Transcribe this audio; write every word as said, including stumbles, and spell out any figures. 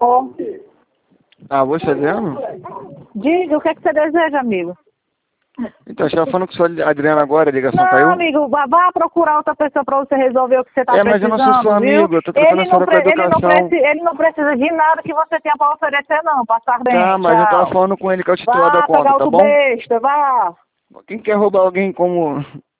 Oh. Ah, você mesmo? Diga, o que é que você deseja, amigo? Então, você estava falando com a sua Adriana agora, a ligação Não, caiu? amigo, vá vá procurar outra pessoa para você resolver o que você está É, mas eu precisando, não sou seu viu? amigo, eu tô trocando Ele a não, história com a pre- ele, não educação. preci- ele não precisa de nada que você tenha para oferecer, não. Passar Tá, bem, mas eu tava tchau. falando com ele que é o titular da Vá conta, pegar tá outro bom? besta, vá. Quem quer roubar alguém como